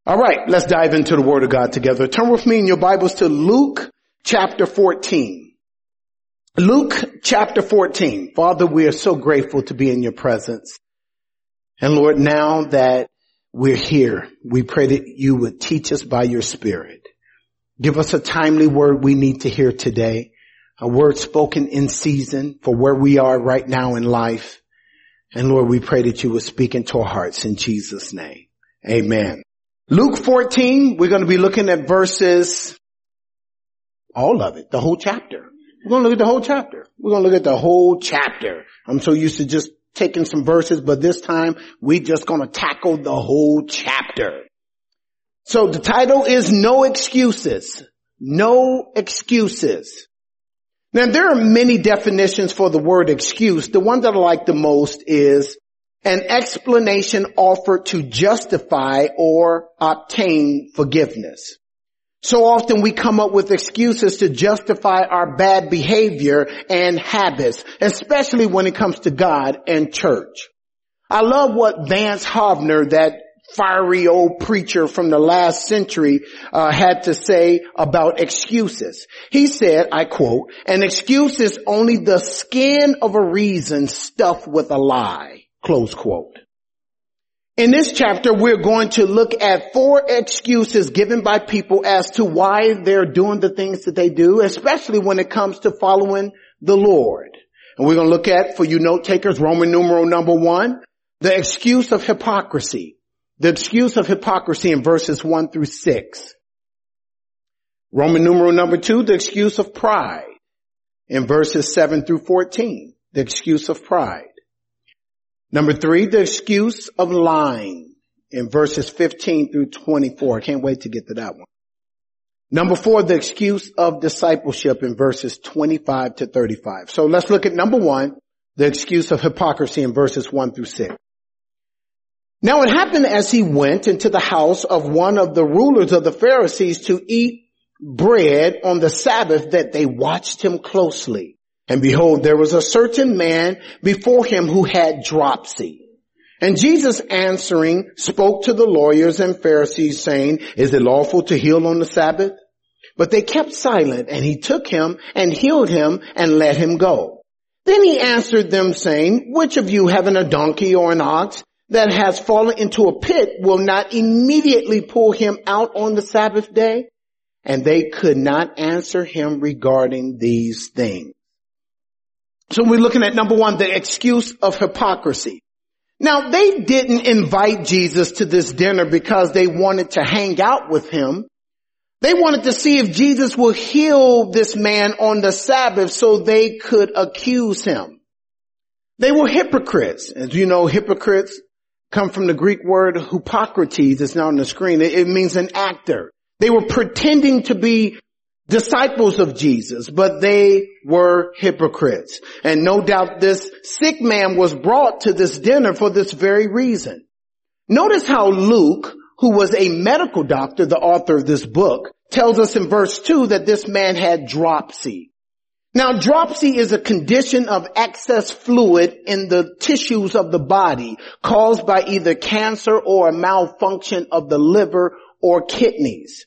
All right, let's dive into the Word of God together. Turn with me in your Bibles to Luke chapter 14. Luke chapter 14. Father, we are so grateful to be in your presence. And Lord, now that we're here, we pray that you would teach us by your Spirit. Give us a timely word we need to hear today, a word spoken in season for where we are right now in life. And Lord, we pray that you would speak into our hearts in Jesus' name. Amen. Luke 14, we're going to be looking at verses, all of it, the whole chapter. We're going to look at the whole chapter. We're going to look at the whole chapter. I'm so used to just taking some verses, but this time we're just going to tackle the whole chapter. So the title is No Excuses. No Excuses. Now there are many definitions for the word excuse. The one that I like the most is an explanation offered to justify or obtain forgiveness. So often we come up with excuses to justify our bad behavior and habits, especially when it comes to God and church. I love what Vance Havner, that fiery old preacher from the last century, had to say about excuses. He said, I quote, "An excuse is only the skin of a reason stuffed with a lie." Close quote. In this chapter, we're going to look at 4 excuses given by people as to why they're doing the things that they do, especially when it comes to following the Lord. And we're going to look at, for you note takers, Roman numeral number 1, the excuse of hypocrisy. The excuse of hypocrisy in verses 1 through 6. Roman numeral number 2, the excuse of pride in verses 7 through 14. The excuse of pride. Number 3, the excuse of lying in verses 15 through 24. I can't wait to get to that one. Number 4, the excuse of discipleship in verses 25 to 35. So let's look at number 1, the excuse of hypocrisy in verses 1 through 6. Now it happened as he went into the house of one of the rulers of the Pharisees to eat bread on the Sabbath that they watched him closely. And behold, there was a certain man before him who had dropsy. And Jesus answering spoke to the lawyers and Pharisees saying, "Is it lawful to heal on the Sabbath?" But they kept silent, and he took him and healed him and let him go. Then he answered them saying, "Which of you having a donkey or an ox that has fallen into a pit will not immediately pull him out on the Sabbath day?" And they could not answer him regarding these things. So we're looking at number 1, the excuse of hypocrisy. Now they didn't invite Jesus to this dinner because they wanted to hang out with him. They wanted to see if Jesus would heal this man on the Sabbath so they could accuse him. They were hypocrites. As you know, hypocrites come from the Greek word hypocrates. It's now on the screen. It means an actor. They were pretending to be disciples of Jesus, but they were hypocrites. And no doubt this sick man was brought to this dinner for this very reason. Notice how Luke, who was a medical doctor, the author of this book, tells us in verse 2 that this man had dropsy. Now, dropsy is a condition of excess fluid in the tissues of the body caused by either cancer or a malfunction of the liver or kidneys.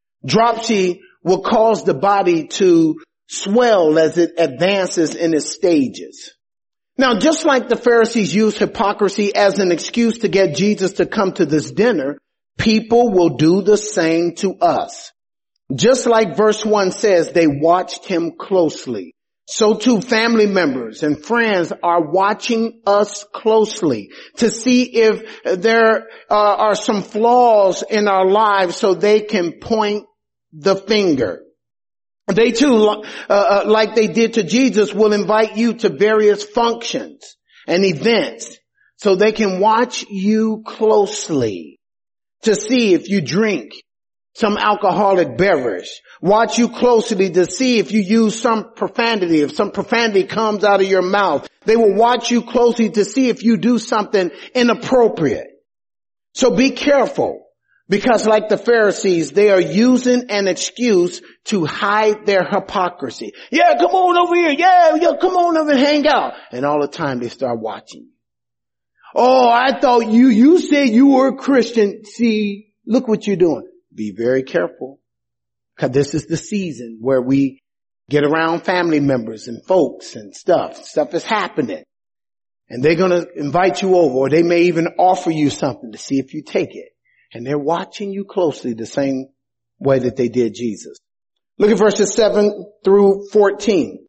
Dropsy will cause the body to swell as it advances in its stages. Now, just like the Pharisees used hypocrisy as an excuse to get Jesus to come to this dinner, people will do the same to us. Just like verse 1 says, they watched him closely. So too, family members and friends are watching us closely to see if there are some flaws in our lives so they can point the finger. They too, like they did to Jesus, will invite you to various functions and events so they can watch you closely to see if you drink some alcoholic beverage. Watch you closely to see if you use some profanity. If some profanity comes out of your mouth, they will watch you closely to see if you do something inappropriate. So be careful. Because like the Pharisees, they are using an excuse to hide their hypocrisy. Yeah, come on over here. Yeah, come on over and hang out. And all the time they start watching you. Oh, I thought you said you were a Christian. See, Look what you're doing. Be very careful, because this is the season where we get around family members and folks and stuff. Stuff is happening. And they're going to invite you over, or they may even offer you something to see if you take it. And they're watching you closely the same way that they did Jesus. Look at verses 7 through 14.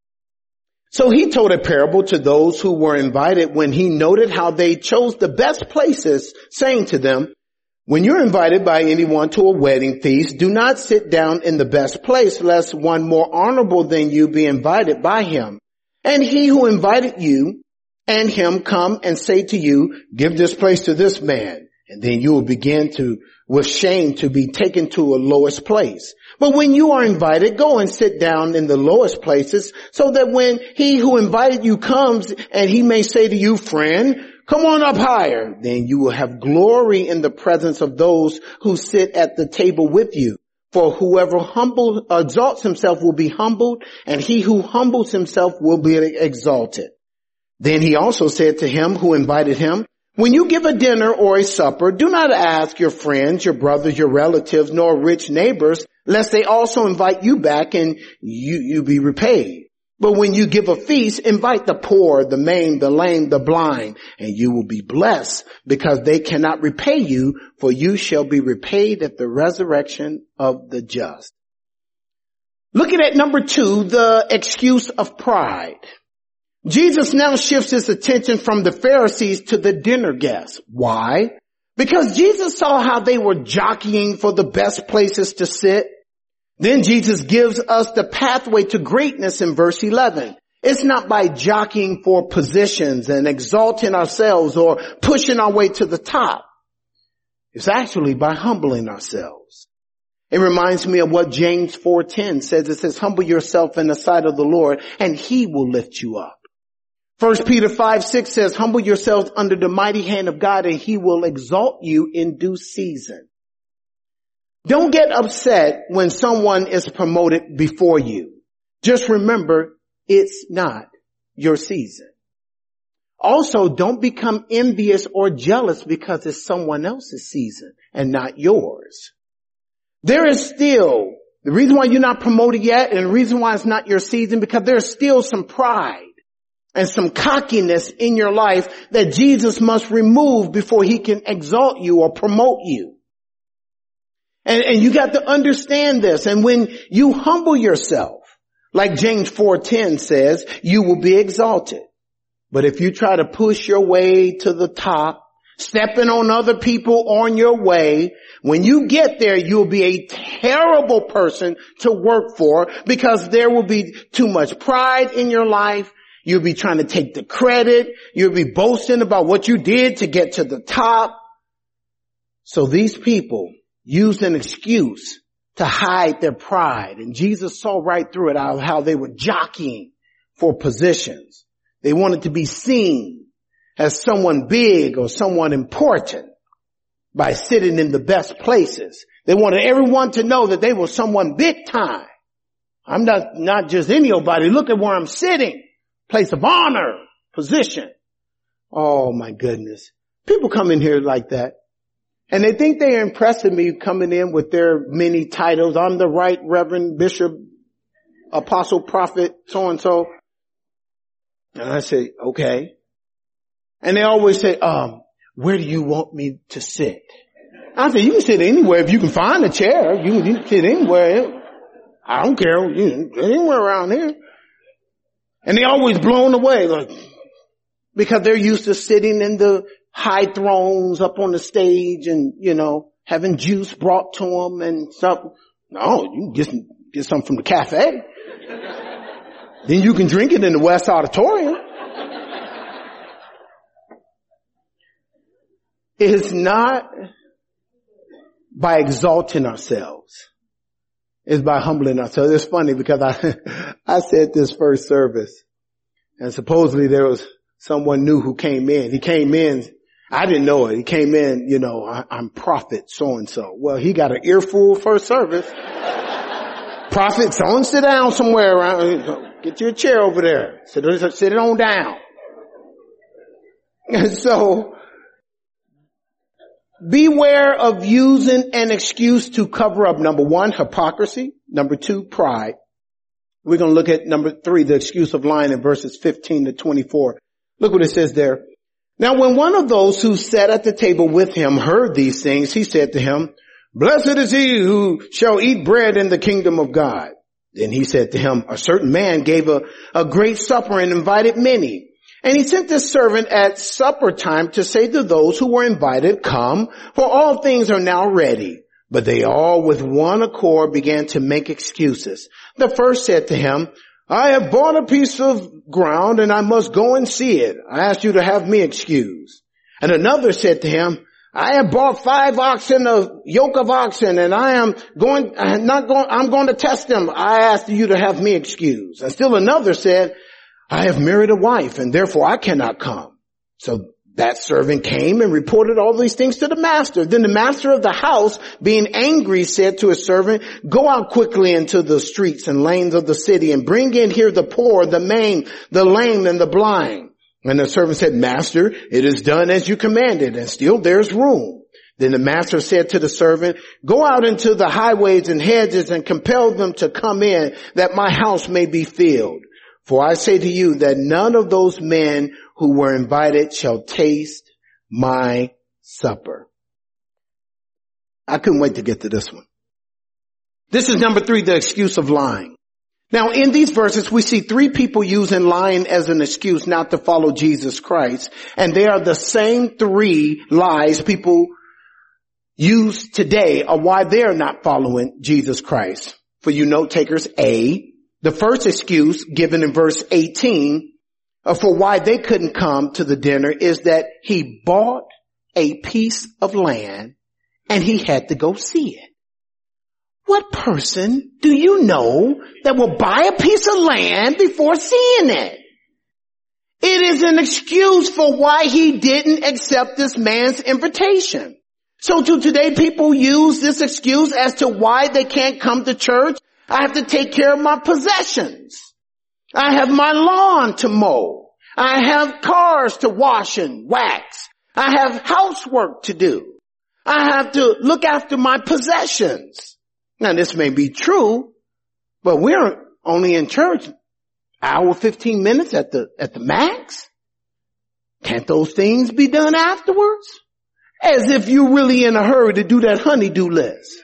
So he told a parable to those who were invited when he noted how they chose the best places, saying to them, when you're invited by anyone to a wedding feast, do not sit down in the best place, lest one more honorable than you be invited by him. And he who invited you and him come and say to you, give this place to this man. And then you will begin to, with shame, to be taken to a lowest place. But when you are invited, go and sit down in the lowest places, so that when he who invited you comes and he may say to you, friend, come on up higher, then you will have glory in the presence of those who sit at the table with you. For whoever exalts himself will be humbled, and he who humbles himself will be exalted. Then he also said to him who invited him, when you give a dinner or a supper, do not ask your friends, your brothers, your relatives, nor rich neighbors, lest they also invite you back and you be repaid. But when you give a feast, invite the poor, the maimed, the lame, the blind, and you will be blessed, because they cannot repay you, for you shall be repaid at the resurrection of the just. Looking at number 2, the excuse of pride. Jesus now shifts his attention from the Pharisees to the dinner guests. Why? Because Jesus saw how they were jockeying for the best places to sit. Then Jesus gives us the pathway to greatness in verse 11. It's not by jockeying for positions and exalting ourselves or pushing our way to the top. It's actually by humbling ourselves. It reminds me of what James 4:10 says. It says, humble yourself in the sight of the Lord, and he will lift you up. 1 Peter 5:6 says, humble yourselves under the mighty hand of God, and he will exalt you in due season. Don't get upset when someone is promoted before you. Just remember, it's not your season. Also, don't become envious or jealous because it's someone else's season and not yours. There is still, the reason why you're not promoted yet, and the reason why it's not your season, because there's still some pride and some cockiness in your life that Jesus must remove before he can exalt you or promote you. And you got to understand this. And when you humble yourself, like James 4:10 says, you will be exalted. But if you try to push your way to the top, stepping on other people on your way, when you get there, you'll be a terrible person to work for, because there will be too much pride in your life. You'll be trying to take the credit. You'll be boasting about what you did to get to the top. So these people used an excuse to hide their pride. And Jesus saw right through it, how they were jockeying for positions. They wanted to be seen as someone big or someone important by sitting in the best places. They wanted everyone to know that they were someone big time. I'm not just anybody. Look at where I'm sitting. Place of honor, position. Oh my goodness. People come in here like that. And they think they're impressing me coming in with their many titles. I'm the right Reverend Bishop, Apostle, Prophet, so-and-so. And I say, okay. And they always say, where do you want me to sit? I say, you can sit anywhere if you can find a chair. You can sit anywhere. I don't care. You can anywhere around here. And they're always blown away, like, because they're used to sitting in the high thrones up on the stage and, having juice brought to them and stuff. No, you can get something from the cafe. Then you can drink it in the West Auditorium. It's not by exalting ourselves. It's by humbling ourselves. It's funny because I said this first service, and supposedly there was someone new who came in. He came in, I didn't know it. He came in, I'm prophet so-and-so. Well, he got an earful first service. Prophet, someone sit down somewhere around. Get you a chair over there. Sit it on down. And so, Beware of using an excuse to cover up, number one, hypocrisy. Number two, pride. We're going to look at number three, the excuse of lying in verses 15 to 24. Look what it says there. Now when one of those who sat at the table with him heard these things, he said to him, "Blessed is he who shall eat bread in the kingdom of God." Then he said to him, "A certain man gave a great supper and invited many. And he sent his servant at supper time to say to those who were invited, 'Come, for all things are now ready.' But they all with one accord began to make excuses. The first said to him, 'I have bought a piece of ground and I must go and see it. I ask you to have me excused.' And another said to him, 'I have bought 5 oxen, a yoke of oxen, and I'm going to test them. I ask you to have me excused.' And still another said, 'I have married a wife and therefore I cannot come.' So that servant came and reported all these things to the master. Then the master of the house, being angry, said to his servant, 'Go out quickly into the streets and lanes of the city and bring in here the poor, the maimed, the lame, and the blind.' And the servant said, 'Master, it is done as you commanded, and still there's room.' Then the master said to the servant, 'Go out into the highways and hedges and compel them to come in, that my house may be filled. For I say to you that none of those men who were invited shall taste my supper.'" I couldn't wait to get to this one. This is number 3, the excuse of lying. Now in these verses we see 3 people using lying as an excuse not to follow Jesus Christ. And they are the same 3 lies people use today of why they're not following Jesus Christ. For you note takers, A, the first excuse given in verse 18 for why they couldn't come to the dinner is that he bought a piece of land and he had to go see it. What person do you know that will buy a piece of land before seeing it? It is an excuse for why he didn't accept this man's invitation. So today people use this excuse as to why they can't come to church. I have to take care of my possessions. I have my lawn to mow. I have cars to wash and wax. I have housework to do. I have to look after my possessions. Now this may be true, but we're only in church hour, 15 minutes at the max. Can't those things be done afterwards? As if you're really in a hurry to do that honey-do list.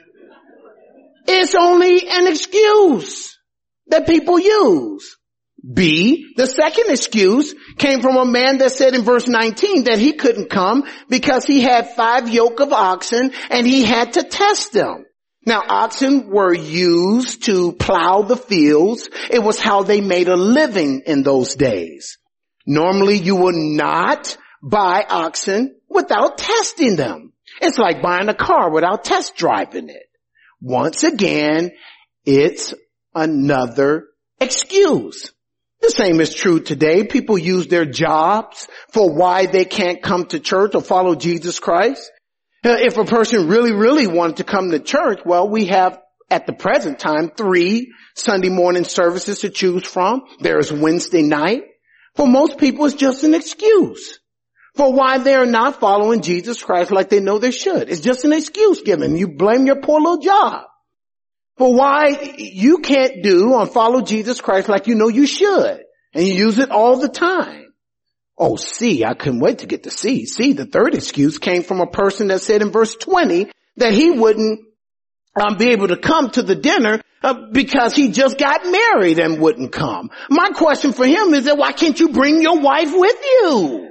It's only an excuse that people use. B, the second excuse came from a man that said in verse 19 that he couldn't come because he had 5 yoke of oxen and he had to test them. Now oxen were used to plow the fields. It was how they made a living in those days. Normally you will not buy oxen without testing them. It's like buying a car without test driving it. Once again, it's another excuse. The same is true today. People use their jobs for why they can't come to church or follow Jesus Christ. If a person really wanted to come to church, well, we have at the present time 3 Sunday morning services to choose from. There's Wednesday night. For most people, it's just an excuse for why they're not following Jesus Christ like they know they should. It's just an excuse given. You blame your poor little job for why you can't do or follow Jesus Christ like you know you should. And you use it all the time. Oh, C, I couldn't wait to get to C. C, the third excuse came from a person that said in verse 20 that he wouldn't be able to come to the dinner because he just got married and wouldn't come. My question for him is that why can't you bring your wife with you?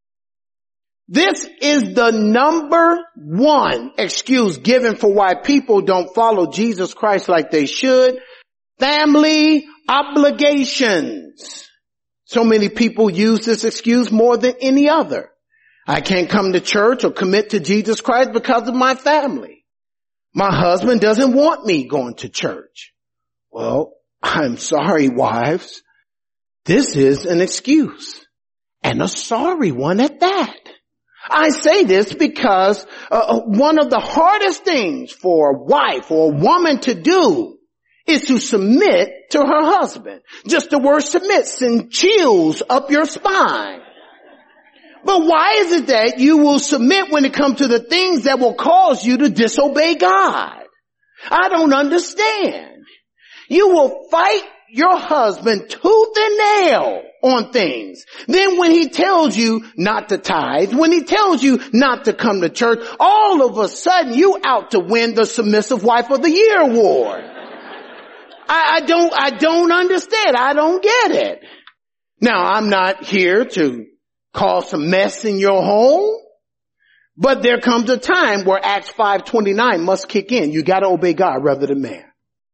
This is the number 1 excuse given for why people don't follow Jesus Christ like they should. Family obligations. So many people use this excuse more than any other. I can't come to church or commit to Jesus Christ because of my family. My husband doesn't want me going to church. Well, I'm sorry, wives. This is an excuse, and a sorry one at that. I say this because one of the hardest things for a wife or a woman to do is to submit to her husband. Just the word submit sends chills up your spine. But why is it that you will submit when it comes to the things that will cause you to disobey God? I don't understand. You will fight your husband tooth and nail on things. Then when he tells you not to tithe, when he tells you not to come to church, all of a sudden you out to win the Submissive Wife of the Year award. I don't understand. I don't get it. Now, I'm not here to cause some mess in your home, but there comes a time where Acts 5:29 must kick in. You got to obey God rather than man.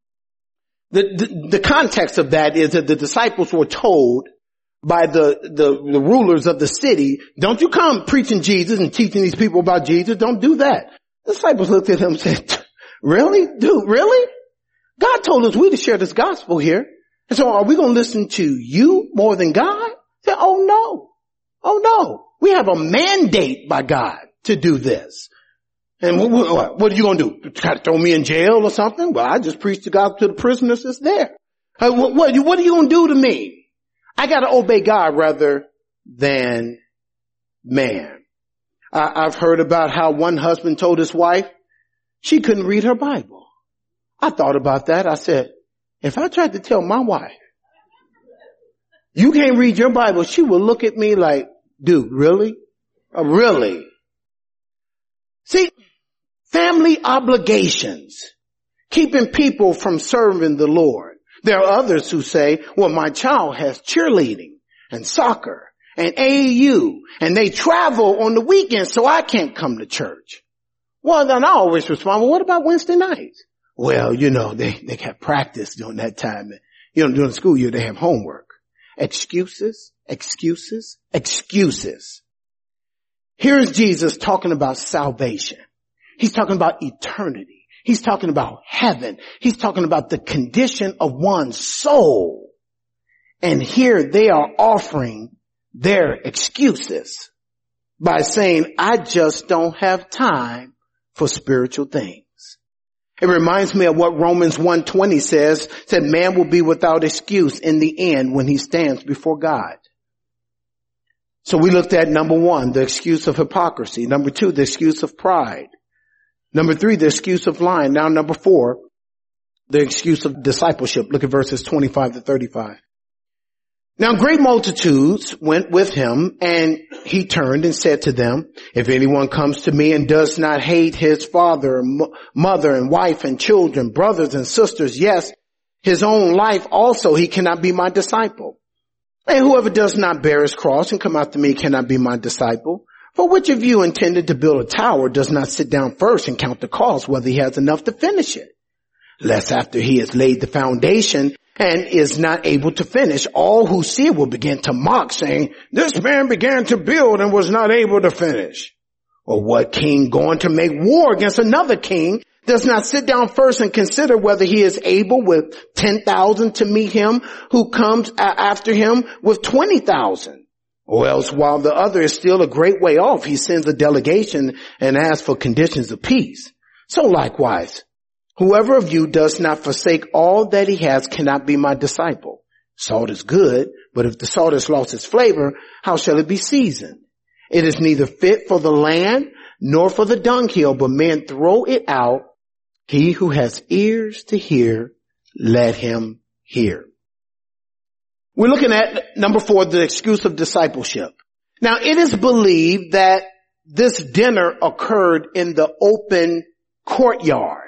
The context of that is that the disciples were told by the rulers of the city, don't you come preaching Jesus and teaching these people about Jesus. Don't do that. The disciples looked at him and said, really? Dude, really? God told us we to share this gospel here. And so are we going to listen to you more than God? They said, oh no. We have a mandate by God to do this. And what are you going to do? Try to throw me in jail or something? Well, I just preached the gospel to the prisoners that's there. What are you going to do to me? I got to obey God rather than man. I've heard about how one husband told his wife she couldn't read her Bible. I thought about that. I said, if I tried to tell my wife, you can't read your Bible, she would look at me like, dude, really? Really? See, family obligations, keeping people from serving the Lord. There are others who say, well, my child has cheerleading and soccer and AAU and they travel on the weekends so I can't come to church. Well, then I always respond, well, what about Wednesday nights? Well, they have practice during that time. During the school year, they have homework. Excuses. Here's Jesus talking about salvation. He's talking about eternity. He's talking about heaven. He's talking about the condition of one's soul. And here they are offering their excuses by saying, I just don't have time for spiritual things. It reminds me of what Romans 1:20 said man will be without excuse in the end when he stands before God. So we looked at number 1, the excuse of hypocrisy. Number 2, the excuse of pride. Number 3, the excuse of lying. Now number 4, the excuse of discipleship. Look at verses 25 to 35. Now great multitudes went with him, and he turned and said to them, if anyone comes to me and does not hate his father, mother, and wife, and children, brothers and sisters, yes, his own life also, he cannot be my disciple. And whoever does not bear his cross and come after me cannot be my disciple. For which of you intended to build a tower does not sit down first and count the cost, whether he has enough to finish it? Lest after he has laid the foundation and is not able to finish, all who see it will begin to mock, saying, this man began to build and was not able to finish. Or what king going to make war against another king does not sit down first and consider whether he is able with 10,000 to meet him who comes after him with 20,000? Or else while the other is still a great way off, he sends a delegation and asks for conditions of peace. So likewise, whoever of you does not forsake all that he has cannot be my disciple. Salt is good, but if the salt has lost its flavor, how shall it be seasoned? It is neither fit for the land nor for the dunghill, but men throw it out. He who has ears to hear, let him hear. We're looking at number 4, the excuse of discipleship. Now it is believed that this dinner occurred in the open courtyard.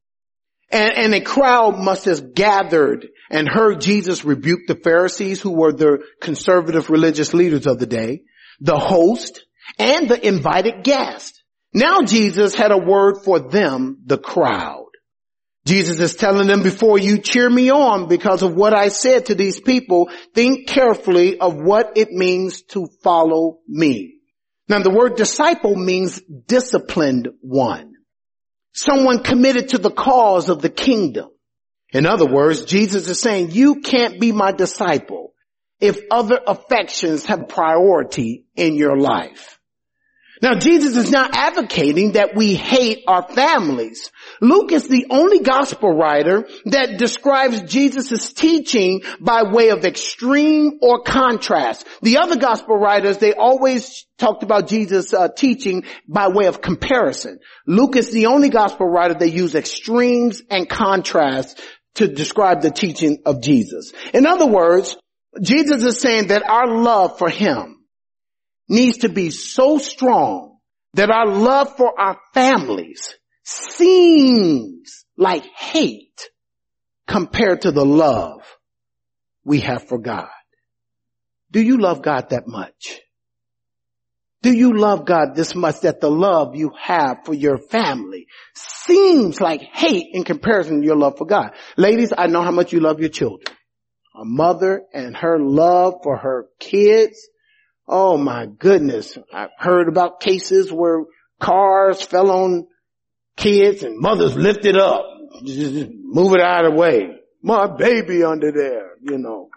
And a crowd must have gathered and heard Jesus rebuke the Pharisees, who were the conservative religious leaders of the day, the host, and the invited guest. Now Jesus had a word for them, the crowd. Jesus is telling them, before you cheer me on because of what I said to these people, think carefully of what it means to follow me. Now the word disciple means disciplined one. Someone committed to the cause of the kingdom. In other words, Jesus is saying, you can't be my disciple if other affections have priority in your life. Now, Jesus is not advocating that we hate our families. Luke is the only gospel writer that describes Jesus' teaching by way of extreme or contrast. The other gospel writers, they always talked about Jesus' teaching by way of comparison. Luke is the only gospel writer that used extremes and contrasts to describe the teaching of Jesus. In other words, Jesus is saying that our love for him needs to be so strong that our love for our families seems like hate compared to the love we have for God. Do you love God that much? Do you love God this much that the love you have for your family seems like hate in comparison to your love for God? Ladies, I know how much you love your children. A mother and her love for her kids. Oh my goodness. I've heard about cases where cars fell on kids and mothers lifted up. Just move it out of the way. My baby under there, you know.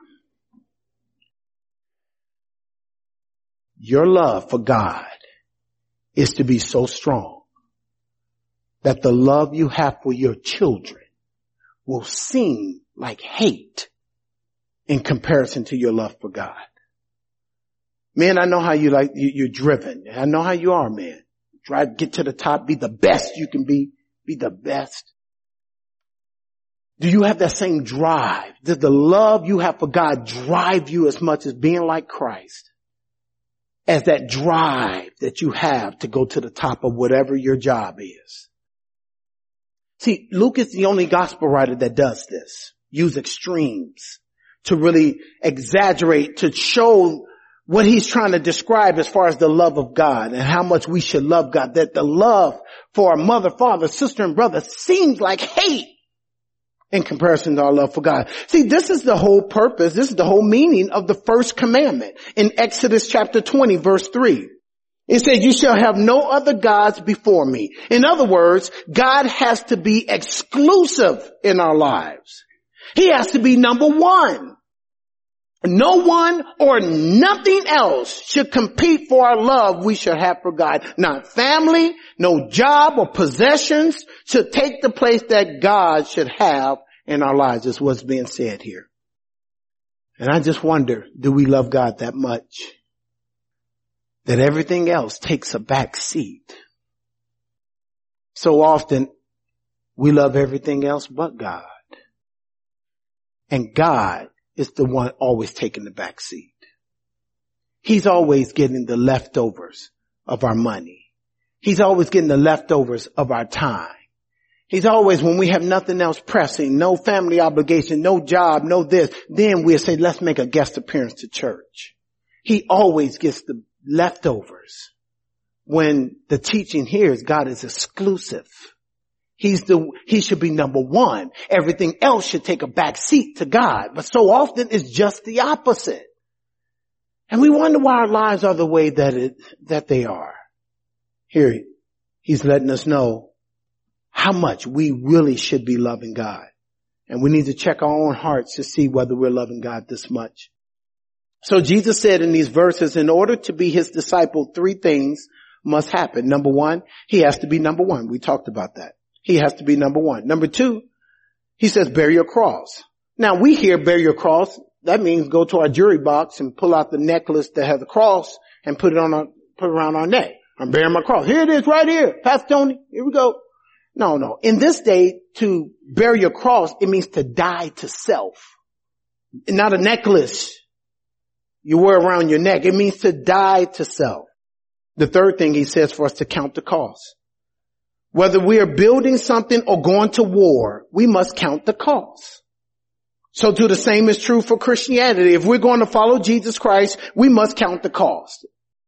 Your love for God is to be so strong that the love you have for your children will seem like hate in comparison to your love for God. Man, I know how you're driven. I know how you are, man. Try to get to the top, be the best you can be the best. Do you have that same drive? Does the love you have for God drive you as much as being like Christ? As that drive that you have to go to the top of whatever your job is. See, Luke is the only gospel writer that does this. Use extremes to really exaggerate, to show what he's trying to describe as far as the love of God and how much we should love God. That the love for our mother, father, sister, and brother seems like hate in comparison to our love for God. See, this is the whole purpose. This is the whole meaning of the first commandment in Exodus chapter 20, verse 3. It says, you shall have no other gods before me. In other words, God has to be exclusive in our lives. He has to be number one. No one or nothing else should compete for our love we should have for God. Not family, no job or possessions should take the place that God should have in our lives, is what's being said here. And I just wonder, do we love God that much that everything else takes a back seat? So often we love everything else but God. And God is the one always taking the back seat. He's always getting the leftovers of our money. He's always getting the leftovers of our time. He's always, when we have nothing else pressing, no family obligation, no job, no this, then we'll say, let's make a guest appearance to church. He always gets the leftovers when the teaching here is God is exclusive. He should be number one. Everything else should take a back seat to God. But so often it's just the opposite. And we wonder why our lives are the way that they are. Here, he's letting us know how much we really should be loving God. And we need to check our own hearts to see whether we're loving God this much. So Jesus said in these verses, in order to be his disciple, three things must happen. Number one, he has to be number one. We talked about that. He has to be number one. Number two, he says, bear your cross. Now we hear bear your cross. That means go to our jewelry box and pull out the necklace that has a cross and put it around our neck. I'm bearing my cross. Here it is right here. Pastor Tony, here we go. No. In this day, to bear your cross, it means to die to self. Not a necklace you wear around your neck. It means to die to self. The third thing he says for us to count the cost. Whether we are building something or going to war, we must count the cost. So too the same is true for Christianity. If we're going to follow Jesus Christ, we must count the cost.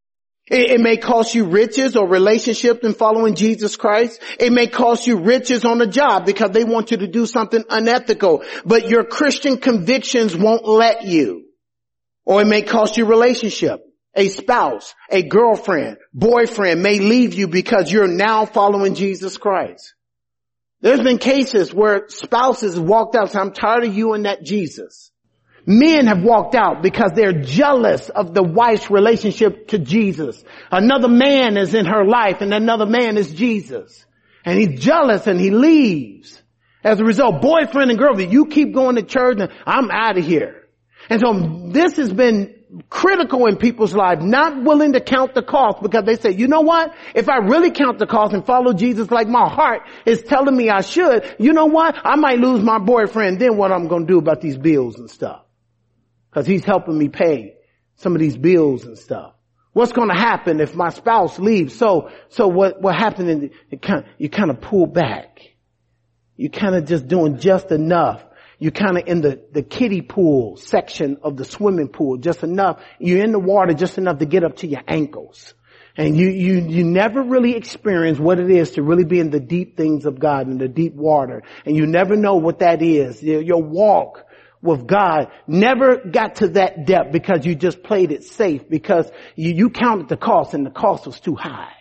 It may cost you riches or relationship in following Jesus Christ. It may cost you riches on a job because they want you to do something unethical, but your Christian convictions won't let you. Or it may cost you relationship. A spouse, a girlfriend, boyfriend may leave you because you're now following Jesus Christ. There's been cases where spouses walked out and said, I'm tired of you and that Jesus. Men have walked out because they're jealous of the wife's relationship to Jesus. Another man is in her life and another man is Jesus. And he's jealous and he leaves. As a result, boyfriend and girlfriend, you keep going to church and I'm out of here. And so this has been critical in people's lives, not willing to count the cost because they say, you know what? If I really count the cost and follow Jesus like my heart is telling me I should, you know what? I might lose my boyfriend. Then what I'm going to do about these bills and stuff? Because he's helping me pay some of these bills and stuff. What's going to happen if my spouse leaves? So what happened? You kind of pull back. You kind of just doing just enough. You're kind of in the kiddie pool section of the swimming pool, just enough. You're in the water just enough to get up to your ankles. And you never really experience what it is to really be in the deep things of God, in the deep water. And you never know what that is. Your walk with God never got to that depth because you just played it safe, because you counted the cost and the cost was too high.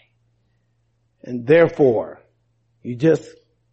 And therefore, you just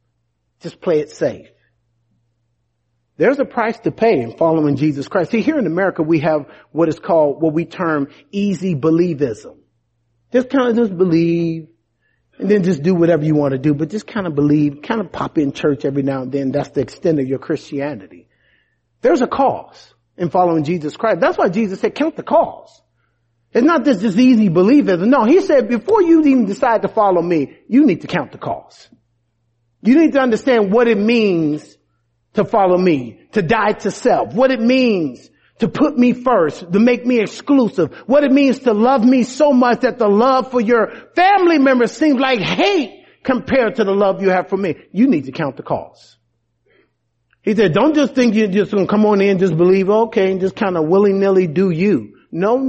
play it safe. There's a price to pay in following Jesus Christ. See, here in America, we have what is called, what we term easy believism. Just believe and then just do whatever you want to do, but just kind of believe, kind of pop in church every now and then. That's the extent of your Christianity. There's a cost in following Jesus Christ. That's why Jesus said, count the cost. It's not just this easy believism. No, he said, before you even decide to follow me, you need to count the cost. You need to understand what it means to follow me, to die to self, what it means to put me first, to make me exclusive, what it means to love me so much that the love for your family members seems like hate compared to the love you have for me. You need to count the cost. He said, don't just think you're just going to come on in and just believe, okay, and just kind of willy-nilly do you. No.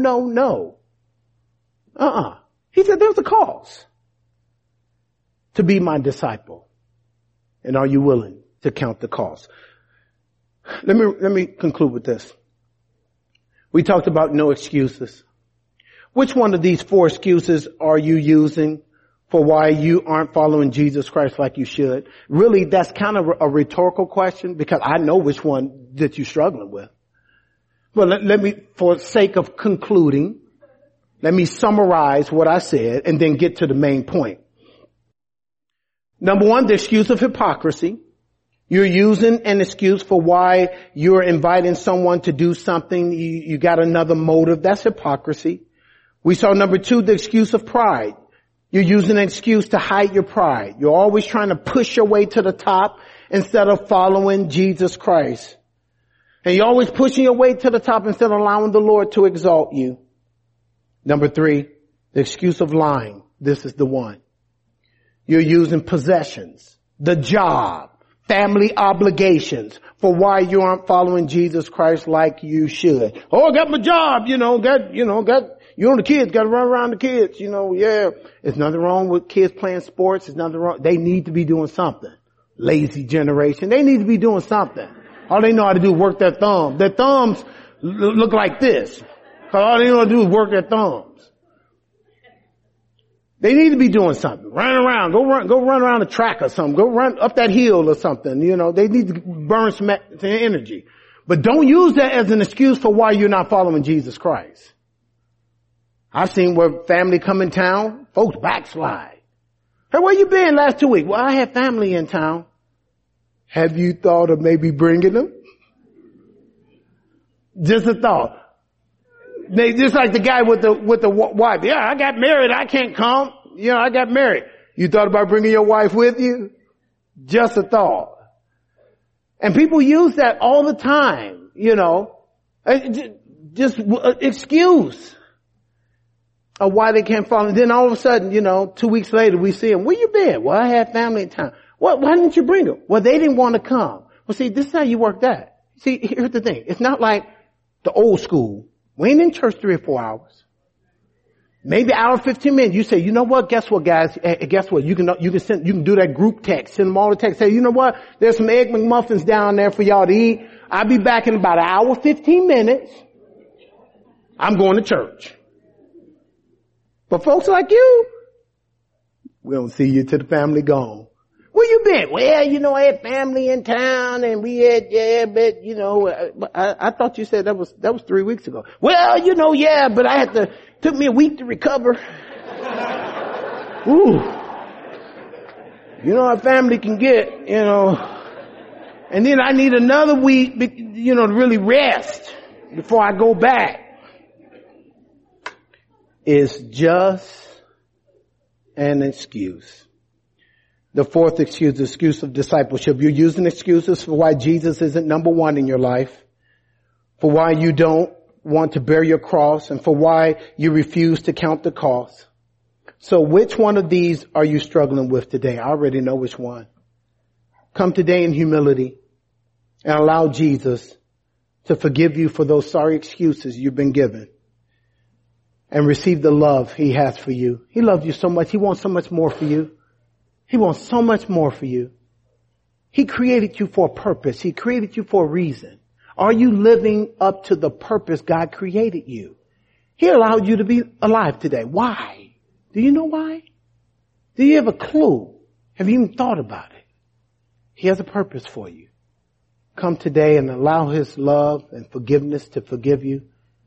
He said, there's a cost to be my disciple. And are you willing to count the cost? Let me conclude with this. We talked about no excuses. Which one of these 4 excuses are you using for why you aren't following Jesus Christ like you should? Really, that's kind of a rhetorical question because I know which one that you're struggling with. But let me, for sake of concluding, let me summarize what I said and then get to the main point. Number 1, the excuse of hypocrisy. You're using an excuse for why you're inviting someone to do something. You got another motive. That's hypocrisy. We saw number 2, the excuse of pride. You're using an excuse to hide your pride. You're always trying to push your way to the top instead of following Jesus Christ. And you're always pushing your way to the top instead of allowing the Lord to exalt you. Number 3, the excuse of lying. This is the one. You're using possessions, the job, family obligations for why you aren't following Jesus Christ like you should. Oh, I got my job, the kids, got to run around the kids, yeah. There's nothing wrong with kids playing sports. There's nothing wrong. They need to be doing something. Lazy generation. They need to be doing something. All they know how to do is work their thumb. Their thumbs look like this. Cause all they know how to do is work their thumbs. They need to be doing something. Run around. Go run around the track or something. Go run up that hill or something. They need to burn some energy. But don't use that as an excuse for why you're not following Jesus Christ. I've seen where family come in town, folks backslide. Hey, where you been last 2 weeks? Well, I had family in town. Have you thought of maybe bringing them? Just a thought. They just like the guy with the wife. Yeah, I got married. I can't come. I got married. You thought about bringing your wife with you? Just a thought. And people use that all the time, just excuse of why they can't follow. And then all of a sudden, 2 weeks later, we see them. Where you been? Well, I had family in town. Why didn't you bring them? Well, they didn't want to come. Well, see, this is how you work that. See, here's the thing. It's not like the old school. We ain't in church 3 or 4 hours. Maybe hour, 15 minutes. You say, you know what? Guess what, guys? Guess what? You can do that group text. Send them all the text. Say, you know what? There's some Egg McMuffins down there for y'all to eat. I'll be back in about an hour, 15 minutes. I'm going to church. But folks like you, we don't see you till the family gone. Where you been? Well, I had family in town and we had, I thought you said that was 3 weeks ago. Well, but took me a week to recover. Ooh. You know how family can get, and then I need another week, to really rest before I go back. It's just an excuse. The fourth excuse, the excuse of discipleship. You're using excuses for why Jesus isn't number one in your life, for why you don't want to bear your cross, and for why you refuse to count the cost. So which one of these are you struggling with today? I already know which one. Come today in humility and allow Jesus to forgive you for those sorry excuses you've been given, and receive the love he has for you. He loves you so much. He wants so much more for you. He wants so much more for you. He created you for a purpose. He created you for a reason. Are you living up to the purpose God created you? He allowed you to be alive today. Why? Do you know why? Do you have a clue? Have you even thought about it? He has a purpose for you. Come today and allow his love and forgiveness to forgive you,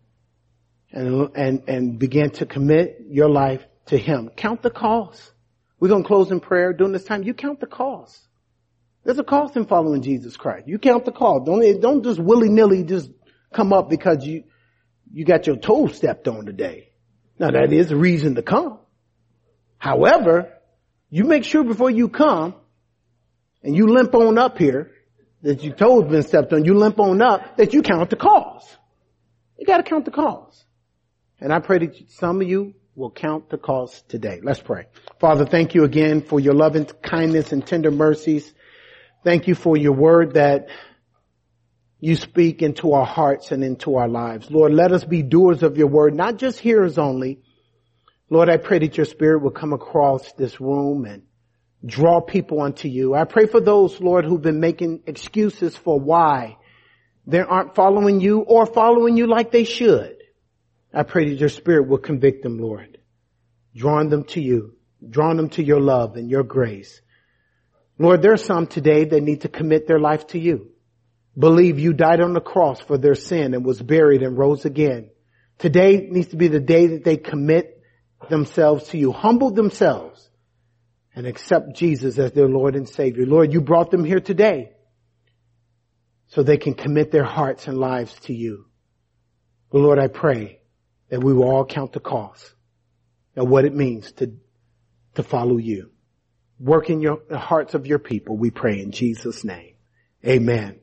and begin to commit your life to him. Count the cost. We're going to close in prayer during this time. You count the cost. There's a cost in following Jesus Christ. You count the cost. Don't just willy-nilly just come up because you got your toes stepped on today. Now that is a reason to come. However, you make sure before you come and you limp on up here that your toes been stepped on, you limp on up, that you count the cost. You got to count the cost. And I pray that some of you will count the cost today. Let's pray. Father, thank you again for your loving kindness and tender mercies. Thank you for your word that you speak into our hearts and into our lives. Lord, let us be doers of your word, not just hearers only. Lord, I pray that your spirit will come across this room and draw people unto you. I pray for those, Lord, who've been making excuses for why they aren't following you or following you like they should. I pray that your spirit will convict them, Lord, drawing them to you, drawing them to your love and your grace. Lord, there are some today that need to commit their life to you. Believe you died on the cross for their sin and was buried and rose again. Today needs to be the day that they commit themselves to you, humble themselves, and accept Jesus as their Lord and Savior. Lord, you brought them here today so they can commit their hearts and lives to you. But Lord, I pray that we will all count the cost and what it means to follow you. Work in the hearts of your people, we pray in Jesus' name. Amen.